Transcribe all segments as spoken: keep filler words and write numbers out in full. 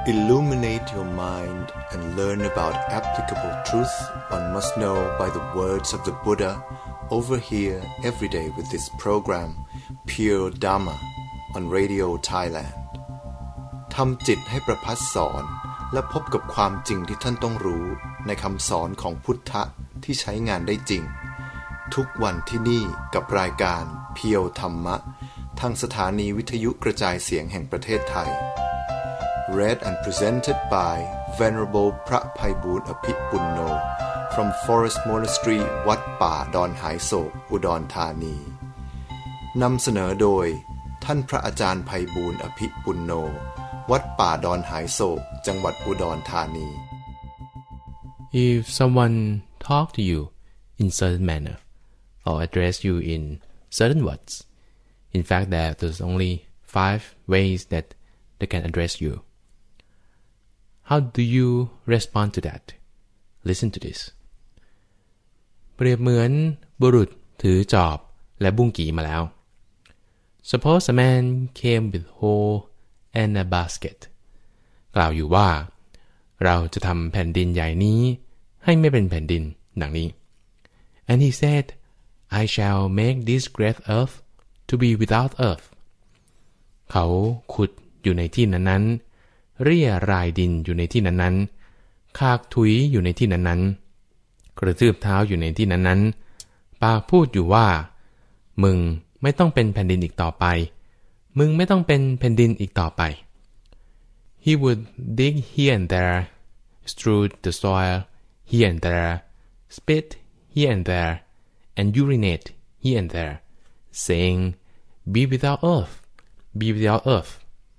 Illuminate your mind and learn about applicable truth one must know by the words of the Buddha over here every day with this program Pure Dhamma on Radio Thailand ทำจิตให้ประพัดสอนและพบกับความจริงที่ท่านต้องรู้ในคำสอนของพุทธะที่ใช้งานได้จริงทุกวันที่นี่กับรายการเพียวธรรมะทางสถานีวิทยุกระจายเสียงแห่งประเทศไทย Read and presented by Venerable พระไพบูลย์อภิปุณโญ from Forest Monastery วัดป่าดอนหายโศกอุดรธานีนำเสนอโดยท่านพระอาจารย์ไพบูลย์อภิปุณโญวัดป่าดอนหายโศกจังหวัดอุดรธานี If someone talk to you in certain manner or address you in certain words, in fact there there's only five ways that they can address you. How do you respond to that? Listen to this. เปรียบเหมือนบุรุษถือจอบและบุ้งกี่มาแล้ว Suppose a man came with hoe and a basket. กล่าวอยู่ว่าเราจะทำแผ่นดินใหญ่นี้ให้ไม่เป็นแผ่นดินดังนี้ And he said, I shall make this great earth to be without earth. เขาขุดอยู่ในที่นั้นๆเรี่ยรายดินอยู่ในที่นั้นๆคากถุยอยู่ในที่นั้นๆกระทืบเท้าอยู่ในที่นั้นๆปากพูดอยู่ว่ามึงไม่ต้องเป็นแผ่นดินอีกต่อไปมึงไม่ต้องเป็นแผ่นดินอีกต่อไป He would dig here and there, strew the soil here and there, spit here and there, and urinate here and there, saying, Be without earth, be without earth.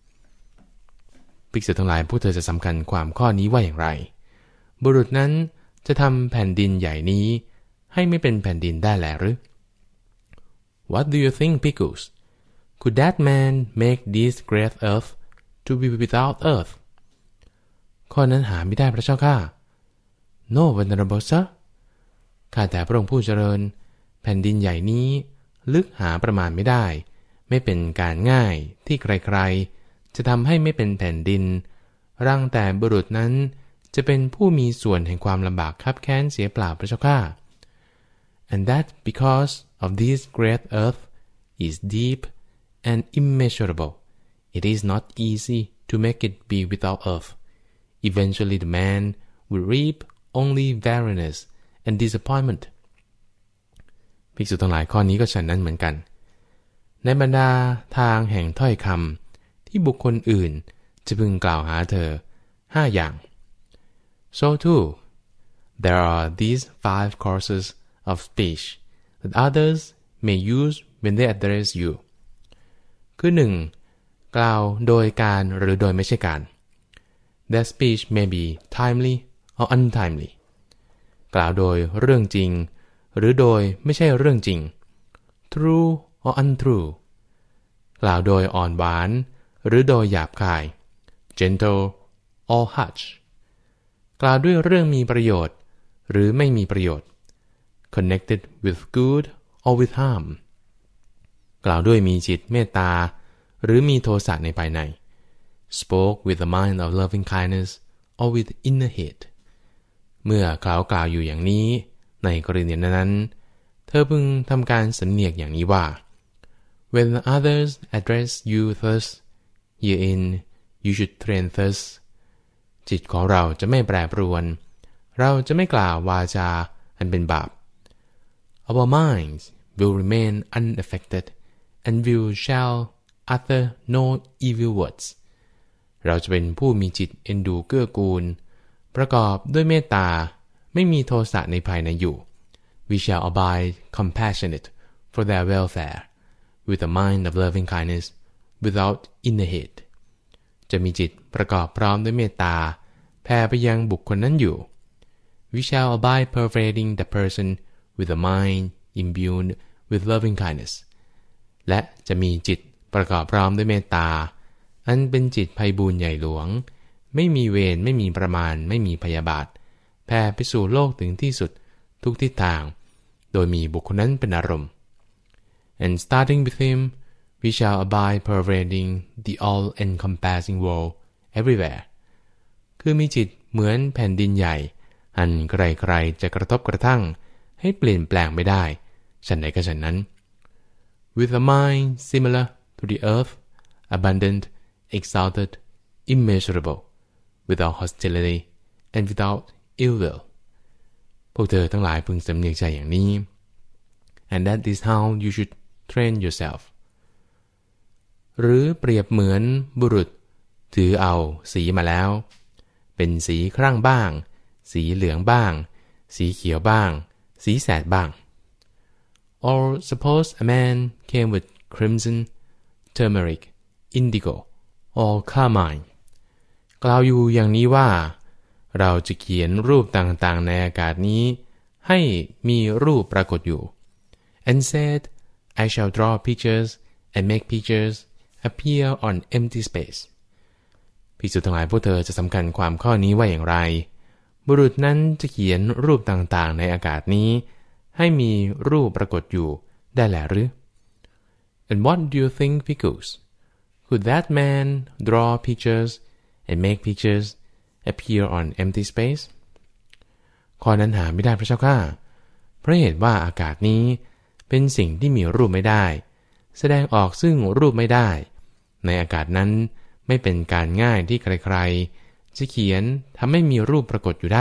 ภิกษุทั้งหลายพวกเธอจะสำคัญความข้อนี้ว่าอย่างไรบุรุษนั้นจะทำแผ่นดินใหญ่นี้ให้ไม่เป็นแผ่นดินได้แลหรือ What do you think, Bhikkhus? Could that man make this great earth to be without earth? ข้อนั้นหาไม่ได้พระเจ้าข้า No, venerable sir. ข้าแต่พระองค์ผู้เจริญแผ่นดินใหญ่นี้ลึกหาประมาณไม่ได้ไม่เป็นการง่ายที่ใครๆจะทำให้ไม่เป็นแผ่นดินร่างแต่บุรุษนั้นจะเป็นผู้มีส่วนแห่งความลำบากคับแค้นเสียเปล่าพระเจ้าข้า And that because of this great earth is deep and immeasurable, it is not easy to make it be without earth. Eventually the man will reap only weariness and disappointment. ภิกษุทั้งหลายข้อนี้ก็ฉันนั้นเหมือนกันในบรรดาทางแห่งถ้อยคำที่บุคคลอื่นจะพึงกล่าวหาเธอห้าอย่าง So too, there are these five courses of speech that others may use when they address you. คือหนึ่งกล่าวโดยการหรือโดยไม่ใช่การ Their speech may be timely or untimely. กล่าวโดยเรื่องจริงหรือโดยไม่ใช่เรื่องจริง True or untrue. กล่าวโดยอ่อนหวานหรือโดยหยาบคาย Gentle or harsh. กล่าวด้วยเรื่องมีประโยชน์หรือไม่มีประโยชน์ Connected with good or with harm. กล่าวด้วยมีจิตเมตตาหรือมีโทสะในภายใน Spoke with a mind of loving kindness or with inner hate. เมื่อเขากล่าวอยู่อย่างนี้ในกรณีนั้นเธอพึงทำการสำเนียกอย่างนี้ว่า When others address you thus, herein you should train thus. จิตของเราจะไม่แปรปรวนเราจะไม่กล่าววาจาอันเป็นบาป Our minds will remain unaffected and we shall utter no evil words. เราจะเป็นผู้มีจิตเอ็นดูเกื้อกูลประกอบด้วยเมตตาไม่มีโทสะในภายในอยู่ We shall abide compassionate for their welfare with a mind of loving kindness without inner hate. จะมีจิตประกอบพร้อมด้วยเมตตาแผ่ไปยังบุคคลนั้นอยู่ We shall abide pervading the person with a mind imbued with loving kindness. และจะมีจิตประกอบพร้อมด้วยเมตตาอันเป็นจิตไพบูลย์ใหญ่หลวงไม่มีเวรไม่มีประมาณไม่มีพยาบาทแผ่ไปสู่โลกถึงที่สุดทุกทิศทางโดยมีบุคคลนั้นเป็นอารมณ์ And starting with him, we shall abide pervading the all-encompassing world everywhere, คือมีจิตเหมือนแผ่นดินใหญ่อันใครๆจะกระทบกระทั่งให้เปลี่ยนแปลงไม่ได้ฉันใดก็ฉันนั้น With a mind similar to the earth, abundant, exalted, immeasurable, without hostility and without ill will พวกเธอทั้งหลายพึงสำเนียกใจอย่างนี้ and that is how you should train yourself หรือเปรียบเหมือนบุรุษถือเอาสีมาแล้วเป็นสีครั่งบ้างสีเหลืองบ้างสีเขียวบ้างสีแสดบ้าง or suppose a man came with crimson, turmeric, indigo, or carmine กล่าวอยู่อย่างนี้ว่าเราจะเขียนรูปต่างๆในอากาศนี้ให้มีรูปปรากฏอยู่ and said I shall draw pictures and make pictures appear on empty space ภิกษุทั้งหลายพวกเธอจะสำคัญความข้อนี้ว่าอย่างไรบุรุษนั้นจะเขียนรูปต่างๆในอากาศนี้ให้มีรูปปรากฏอยู่ได้แลหรือ And what do you think, Bhikkhus? Could that man draw pictures and make pictures appear on empty space? ข้อนั้นหาไม่ได้พระเจ้าข้าเพราะเหตุว่าอากาศนี้เป็นสิ่งที่มีรูปไม่ได้แสดงออกซึ่งรูปไม่ได้ในอากาศนั้นไม่เป็นการง่ายที่ใครๆจะเขียนทำให้มีรูปปรากฏอยู่ได้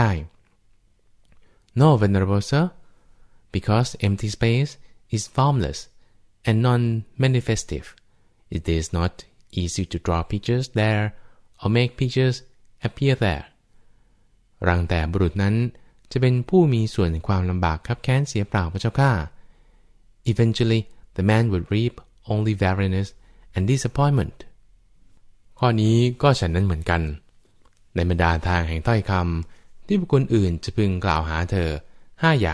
No, Venerable Sir, because empty space is formless and non-manifestive. It is not easy to draw pictures there or make pictures appear there. รังแต่บุรุษนั้นจะเป็นผู้มีส่วนในความลำบากคับแค้นเสียเปล่าพระเจ้าข้า Eventually, the man would reap only weariness and disappointment. ข้อนี้ก็ฉันนั้นเหมือนกันในบรรดาทางแห่งถ้อยคำที่บุคคลอื่นจะพึงกล่าวหาเธอห้าอย่าง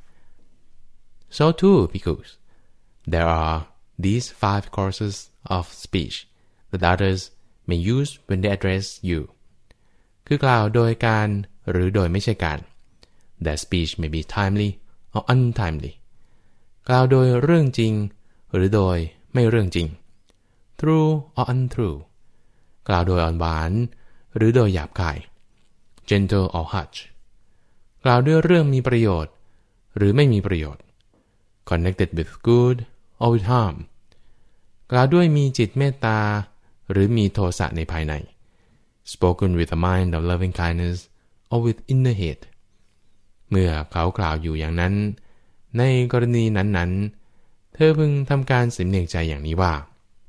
So too, Bhikkhus, there are these five courses of speech that others may use when they address you. คือกล่าวโดยการหรือโดยไม่ใช่การ That speech may be timely or untimely. กล่าวโดยเรื่องจริงหรือโดยไม่เรื่องจริง True or untrue. กล่าวโดยอ่อนหวานหรือโดยหยาบคาย Gentle or harsh. กล่าวด้วยเรื่องมีประโยชน์หรือไม่มีประโยชน์ Connected with good or with harm. กล่าวด้วยมีจิตเมตตาหรือมีโทสะในภายใน Spoken with a mind of loving kindness or with inner hate. เมื่อเขากล่าวอยู่อย่างนั้นในกรณีนั้นๆเธอพึงทำการสำเนียกใจอย่างนี้ว่า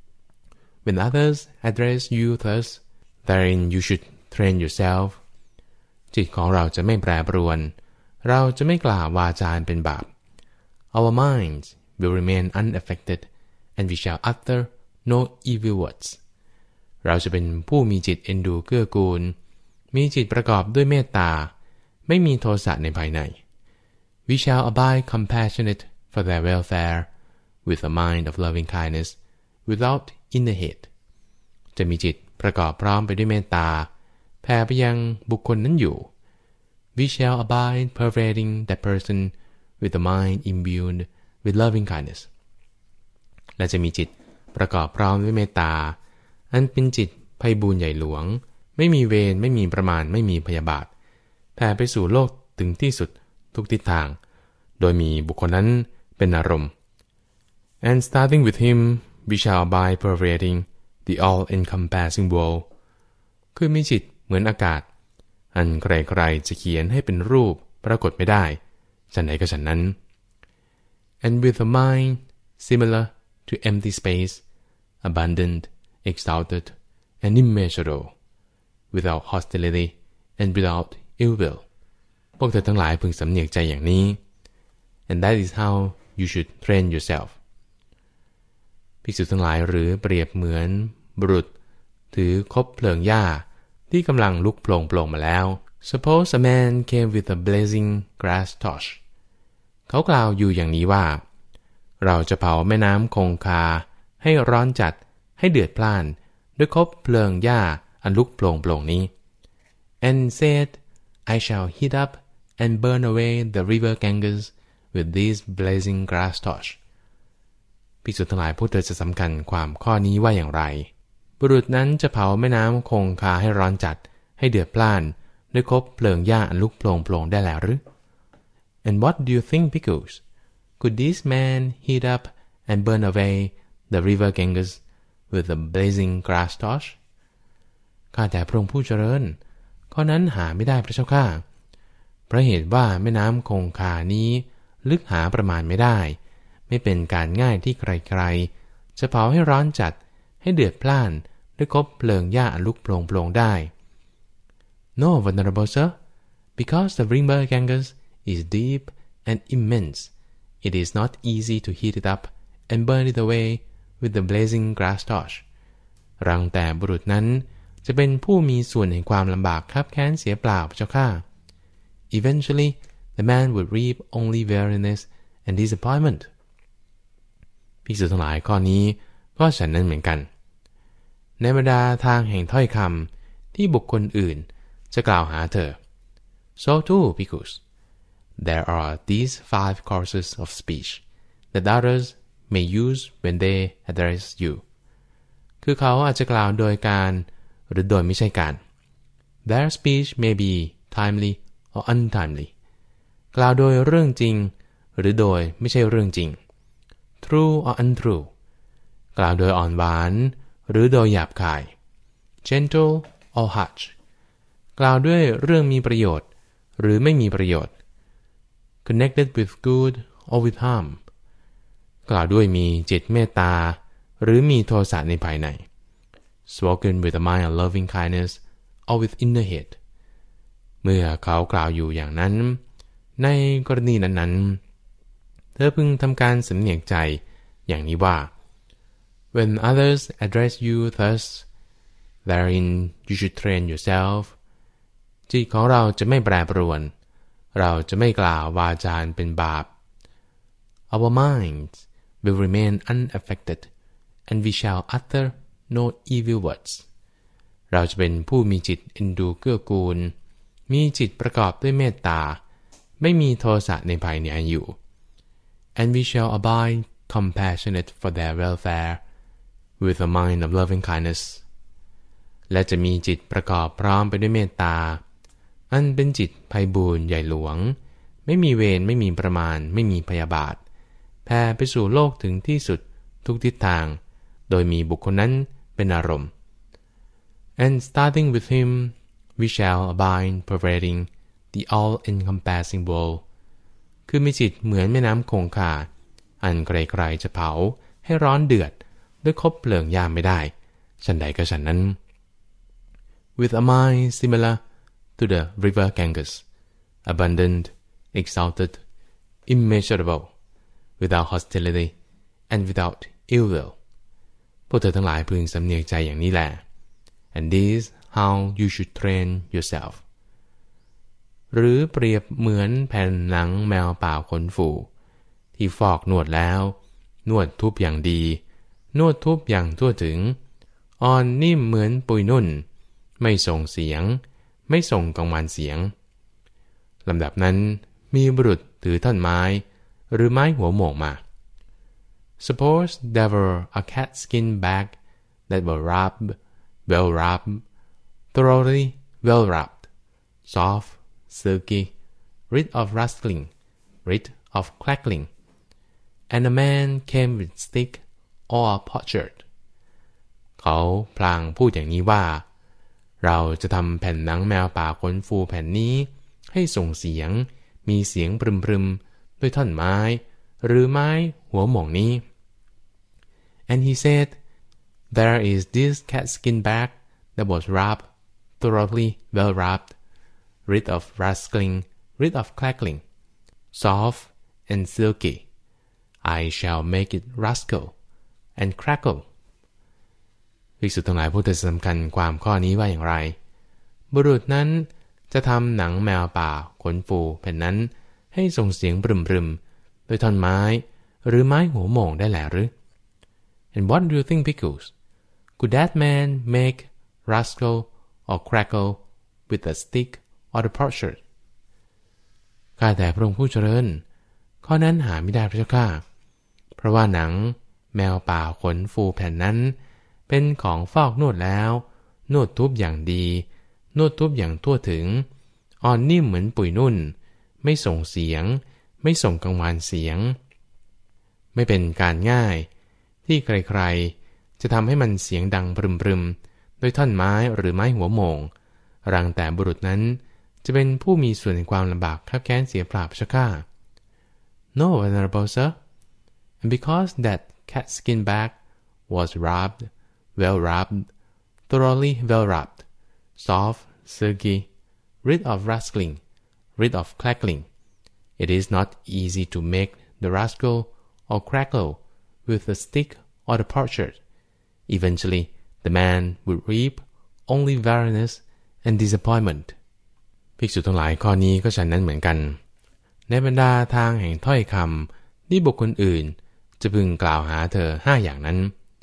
When others address you thus, therein you should train yourself. จิตของเราจะไม่แปรปรวนเราจะไม่กล่าววาจาเป็นบาป Our minds will remain unaffected and we shall utter no evil words. เราจะเป็นผู้มีจิตเอ็นดูเกื้อกูลมีจิตประกอบด้วยเมตตาไม่มีโทสะในภายใน We shall abide compassionate for their welfare with a mind of loving kindness without inner hate. จะมีจิตประกอบพร้อมไปด้วยเมตตาแผ่ไปยังบุคคลนั้นอยู่ We shall abide pervading that person with a mind imbued with loving kindness. และจะมีจิตประกอบพร้อมด้วยเมตตาอันเป็นจิตไพบูลย์ใหญ่หลวงไม่มีเวรไม่มีประมาณไม่มีพยาบาทแผ่ไปสู่โลกถึงที่สุดทุกทิศทางโดยมีบุคคลนั้นเป็นอารมณ์ And starting with him we shall abide pervading the all-encompassing world คือมีจิตเหมือนอากาศอันใครๆจะเขียนให้เป็นรูปปรากฏไม่ได้ฉันไหนก็ฉันนั้น And with a mind similar to empty space, abundant, exalted, and immeasurable, without hostility and without ill will. พวกเธอทั้งหลายพึงสำเนียกใจอย่างนี้ And that is how you should train yourself. ภิกษุทั้งหลายหรือเปรียบเหมือนบุรุษถือคบเพลิงหญ้าที่กำลังลุกโผล่โผล่มาแล้ว Suppose a man came with a blazing grass torch. เขากล่าวอยู่อย่างนี้ว่าเราจะเผาแม่น้ำคงคาให้ร้อนจัดให้เดือดพล่านด้วยคบเพลิงหญ้าอันลุกโผล่โผล่นี้ And said, I shall heat up and burn away the river Ganges with this blazing grass torch. ภิกษุทั้งหลายพวกเธอจะสำคัญความข้อนี้ว่าอย่างไรบุรุษนั้นจะเผาแม่น้ำคงคาให้ร้อนจัดให้เดือดพล่านด้วยคบเพลิงหญ้าอันลุกโผล่ๆได้แล้วหรือ And what do you think, Pickles? Could this man heat up and burn away the river Ganges with a blazing grass torch? ข้าแต่พระองค์ผู้เจริญข้อนั้นหาไม่ได้พระเจ้าข้าเพราะเหตุว่าแม่น้ำคงคานี้ลึกหาประมาณไม่ได้ไม่เป็นการง่ายที่ใครๆจะเผาให้ร้อนจัดให้เดือดพล่านด้วยคบเพลิงหญ้าอันลุกโผล่ๆได้ No, venerable sir, because the river Ganges is deep and immense, it is not easy to heat it up and burn it away with the blazing grass torch. รังแต่บุรุษนั้นจะเป็นผู้มีส่วนแห่งความลำบากคับแค้นเสียเปล่าพระเจ้าข้า Eventually, the man would reap only weariness and disappointment. ภิกษุทั้งหลายข้อนี้ก็ฉันนั้นเหมือนกันในบรรดาทางแห่งถ้อยคำที่บุคคลอื่นจะกล่าวหาเธอ So too, Bhikkhus, there are these five courses of speech that others may use when they address you. คือเขาอาจจะกล่าวโดยการหรือโดยไม่ใช่การ Their speech may be timely or untimely. กล่าวโดยเรื่องจริงหรือโดยไม่ใช่เรื่องจริง True or untrue. กล่าวโดยอ่อนหวานหรือโดยหยาบคาย Gentle or harsh. กล่าวด้วยเรื่องมีประโยชน์หรือไม่มีประโยชน์ Connected with good or with harm. กล่าวด้วยมีจิตเมตตาหรือมีโทสะในภายใน Spoken with a mind of loving kindness or with inner hate. เมื่อเขากล่าวอยู่อย่างนั้นในกรณีนั้นๆเธอพึงทำการสำเนียกใจอย่างนี้ว่า When others address you thus, therein you should train yourself. จิตของเราจะไม่แปรปรวนเราจะไม่กล่าววาจาเป็นบาป Our minds will remain unaffected, and we shall utter no evil words. เราจะเป็นผู้มีจิตเอ็นดูเกื้อกูลมีจิตประกอบด้วยเมตตาไม่มีโทสะในภายในอยู่ And we shall abide compassionate for their welfare, with a mind of loving kindness. และจะมีจิตประกอบพร้อมไปด้วยเมตตาอันเป็นจิตไพบูลย์ใหญ่หลวงไม่มีเวรไม่มีประมาณไม่มีพยาบาทแผ่ไปสู่โลกถึงที่สุดทุกทิศทางโดยมีบุคคลนั้นเป็นอารมณ์ And starting with him, we shall abide pervading the all-encompassing world. คือมีจิตเหมือนแม่น้ำคงคาอันไกลๆจะเผาให้ร้อนเดือดด้วยคบเพลิงยามไม่ได้ฉันใดก็ฉันนั้น With a mind similar to the river Ganges, abundant, exalted, immeasurable, without hostility and without ill will. พวกเธอทั้งหลายพึงสำเนียกใจอย่างนี้แหละ And this how you should train yourself. หรือเปรียบเหมือนแผ่นหนังแมวป่าขนฝูที่ฟอกนวดแล้วนวดทุบอย่างดีนวดทุบอย่างทั่วถึงอ่อนนิ่มเหมือนปุยนุ่นไม่ส่งเสียงไม่ส่งกังวานเสียงลำดับนั้นมีบุรุษถือท่อนไม้หรือไม้หัวโหม่งมา Suppose there were a cat skin bag that were rubbed, well rubbed, thoroughly well rubbed, soft, silky, rid of rustling, rid of crackling, and a man came with stick or a potsherd. เขาพลางพูดอย่างนี้ว่าเราจะทำแผ่นหนังแมวป่าขนฟูแผ่นนี้ให้ส่งเสียงมีเสียงปรึมๆด้วยท่อนไม้หรือไม้หัวหม่องนี้ And he said, There is this catskin bag that was rubbed, thoroughly well rubbed, rid of rustling, rid of crackling, soft and silky. I shall make it rustle and crackle.ภิกษุทั้งหลายผู้เธอสำคัญความข้อนี้ว่าอย่างไรบุรุษนั้นจะทำหนังแมวป่าขนฟูแผ่นนั้นให้ส่งเสียงปรึมๆโดยท่อนไม้หรือไม้หัวโหม่งได้แหละหรือ And what do you think, Pickles? Could that man make rustle or crackle with a stick or a potsherd? ข้าแต่พระองค์ผู้เจริญข้อนั้นหาไม่ได้พระเจ้าข้าเพราะว่าหนังแมวป่าขนฟูแผ่นนั้นเป็นของฟอกนวดแล้วนวดทุบอย่างดีนวดทุบอย่างทั่วถึงอ่อนนิ่มเหมือนปุ๋ยนุ่นไม่ส่งเสียงไม่ส่งกังวานเสียงไม่เป็นการง่ายที่ใครๆจะทำให้มันเสียงดังปรึมๆด้วยท่อนไม้หรือไม้หัวโหม่งรังแต่บุรุษนั้นจะเป็นผู้มีส่วนในความลำบากคับแค้นเสียเปล่าชะก้า No, Venerable Sir, and because that cat-skin bag was rubbed, well rubbed, thoroughly well rubbed, soft, silky, rid of rustling, rid of crackling, it is not easy to make the rascal or crackle with the stick or the potsherd. Eventually, the man would reap only weariness and disappointment. ภิกษุทั้งหลายข้อนี้ก็ฉันนั้นเหมือนกันในบรรดาทางแห่งถ้อยคำที่บุคคลอื่นจะพึงกล่าวหาเธอห้าอย่างนั้น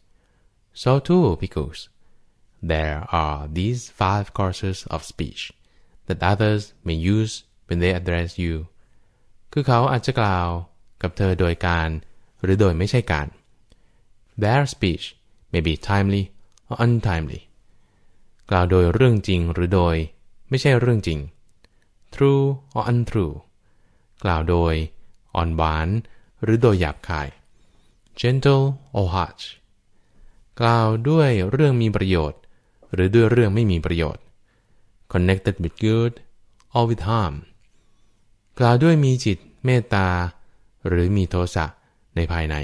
So too, Bhikkhus, there are these five courses of speech that others may use when they address you. คือเขาอาจจะกล่าวกับเธอโดยการหรือโดยไม่ใช่การ Their speech may be timely or untimely. กล่าวโดยเรื่องจริงหรือโดยไม่ใช่เรื่องจริง True or untrue. กล่าวโดยอ่อนหวานหรือโดยหยาบคาย Gentle or harsh. กล่าวด้วยเรื่องมีประโยชน์หรือด้วยเรื่องไม่มีประโยชน์ Connected with good or with harm. กล่าวด้วยมีจิตเมตตาหรือมีโทสะในภายใน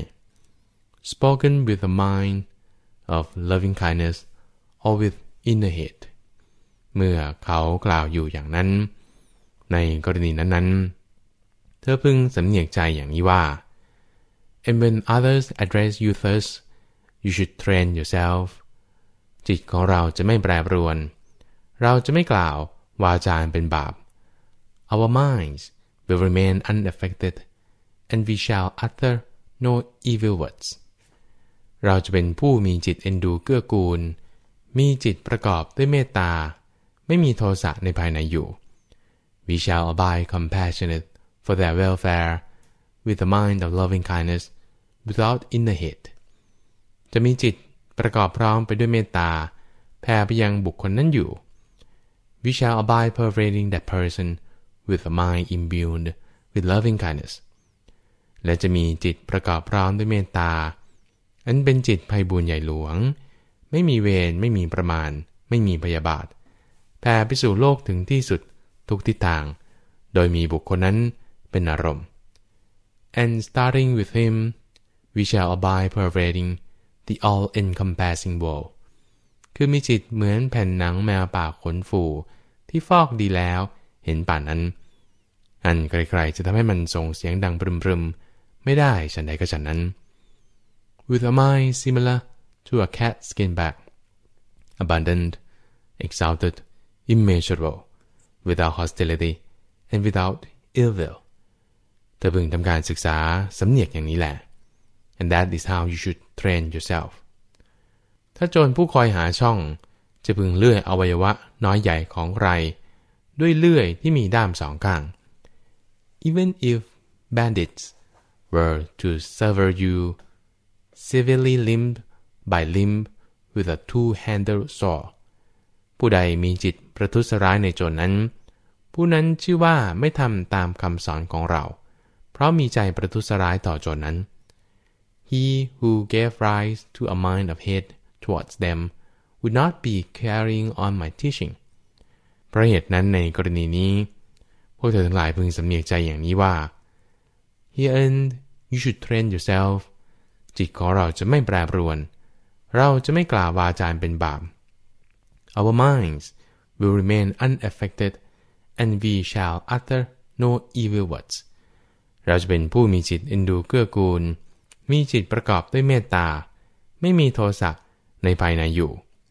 Spoken with a mind of loving kindness or with inner hate. เมื่อเขากล่าวอยู่อย่างนั้นในกรณีนั้นๆเธอพึงสำเนียกใจอย่างนี้ว่า And when others address you thus, you should train yourself. จิตของเราจะไม่แปรปรวนเราจะไม่กล่าววาจาเป็นบาป Our minds will remain unaffected, and we shall utter no evil words. เราจะเป็นผู้มีจิตเอ็นดูเกื้อกูลมีจิตประกอบด้วยเมตตาไม่มีโทสะในภายในอยู่ We shall abide compassionate for their welfare, with a mind of loving kindness, without inner hate. จะมีจิตประกอบพร้อมไปด้วยเมตตาแผ่ไปยังบุคคลนั้นอยู่ We shall abide pervading that person with a mind imbued with loving kindness. และจะมีจิตประกอบพร้อมด้วยเมตตาอันเป็นจิตไพบูลย์ใหญ่หลวงไม่มีเวรไม่มีประมาณไม่มีพยาบาทแผ่ไปสู่โลกถึงที่สุดทุกทิศทางโดยมีบุคคลนั้นเป็นอารมณ์ And starting with him, we shall abide pervading the all-encompassing world. คือมีจิตเหมือนแผ่นหนังแมวป่าขนฟูที่ฟอกดีแล้วเห็นป่านนั้นอันใครๆจะทำให้มันส่งเสียงดังปรึมๆไม่ได้ฉันใดก็ฉันนั้น With a mind similar to a cat skin bag, abundant, exalted, immeasurable, without hostility and without ill will. เธอพึงทำการศึกษาสำเนียกอย่างนี้แหละ and that is how you should train yourself. ถ้าโจรผู้คอยหาช่องจะพึงเลื่อยอวัยวะน้อยใหญ่ของใครด้วยเลื่อยที่มีด้ามสองข้าง Even if bandits were to sever you severely limb by limb with a two-handled saw, ผู้ใดมีจิตประทุษร้ายในโจรนั้นผู้นั้นชื่อว่าไม่ทำตามคำสอนของเราเพราะมีใจประทุษร้ายต่อโจรนั้น He who gave rise to a mind of hate towards them would not be carrying on my teaching. เพราะเหตุนั้นในกรณีนี้พวกเธอทั้งหลายพึงสำเนียกใจอย่างนี้ว่า Herein you should train yourself. จิตของเราจะไม่แปรปรวนเราจะไม่กล่าววาจาเป็นบาป Our minds will remain unaffected, and we shall utter no evil words. เราจะเป็นผู้มีจิตเอ็นดูเกื้อกูลมีจิตประกอบด้วยเมตตาไม่มีโทสะในภายในอยู่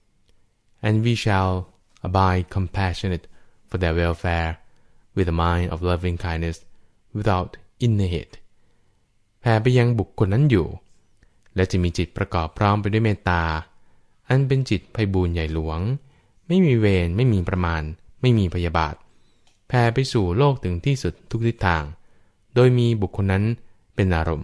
And we shall abide compassionate for their welfare, with a mind of loving kindness, without inner hate. แผ่ไปยังบุคคลนั้นอยู่และจะมีจิตประกอบพร้อมไปด้วยเมตตาอันเป็นจิตไพบูลย์ใหญ่หลวงไม่มีเวรไม่มีประมาณไม่มีพยาบาทแผ่ไปสู่โลกถึงที่สุดทุกทิศทางโดยมีบุคคลนั้นเป็นอารมณ์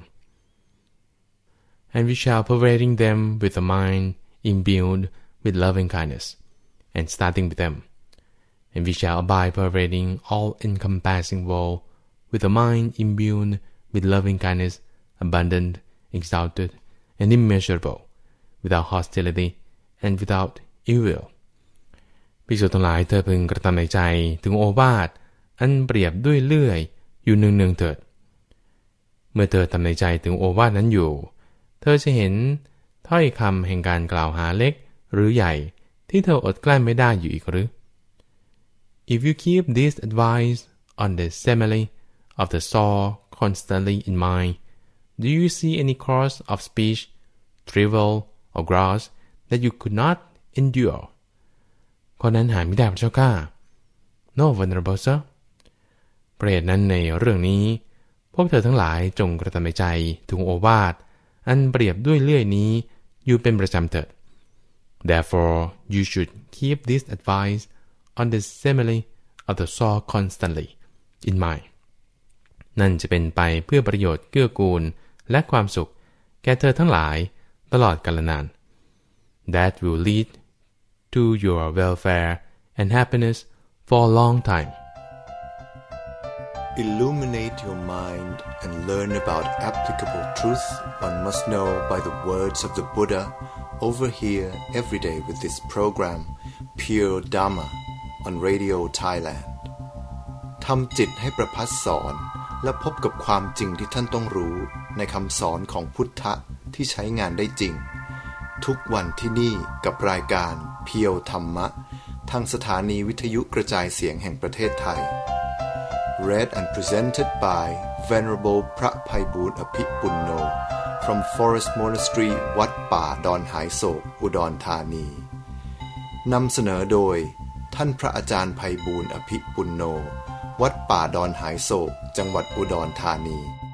And we shall pervading them with a mind imbued with loving kindness, and starting with them, and we shall abide pervading all-encompassing world with a mind imbued with loving kindness, abundant, exalted, and immeasurable, without hostility and without ill will. ภิกษุทั้งหลายเธอพึงกระทำในใจถึงโอวาทอันเปรียบด้วยเลื่อยอยู่เนืองๆเถิดเมื่อเธอทำในใจถึงโอวาทนั้นอยู่เธอจะเห็นถ้อยคำแห่งการกล่าวหาเล็กหรือใหญ่ที่เธออดกลั้นไม่ได้อยู่อีกหรือ If you keep this advice on the simile of the saw constantly in mind, do you see any course of speech, trivial or gross, that you could not endure? ข้อนั้นหาไม่ได้พระเจ้าข้า No, venerable sir. เพราะเหตุนั้นในเรื่องนี้พวกเธอทั้งหลายจงกระทำในใจถึงโอวาทอันเปรียบด้วยเลื่อยนี้อยู่เป็นประจำเถิด Therefore, you should keep this advice on the simile of the saw constantly in mind. นั่นจะเป็นไปเพื่อประโยชน์เกื้อกูลและความสุขแก่เธอทั้งหลายตลอดกาลนาน That will lead to your welfare and happiness for a long time. Illuminate your mind and learn about applicable truth one must know by the words of the Buddha over here every day with this program Pure Dhamma on Radio Thailand. ทำจิตให้ประภัสสอนและพบกับความจริงที่ท่านต้องรู้ในคำสอนของพุทธะที่ใช้งานได้จริงทุกวันที่นี่กับรายการเพียวธรรมะทางสถานีวิทยุกระจายเสียงแห่งประเทศไทย Read and presented by Venerable พระไพบูลย์อภิปุณโญ from Forest Monastery วัดป่าดอนหายโศกอุดรธานีนำเสนอโดยท่านพระอาจารย์ไพบูลย์อภิปุณโญวัดป่าดอนหายโศกจังหวัดอุดรธานี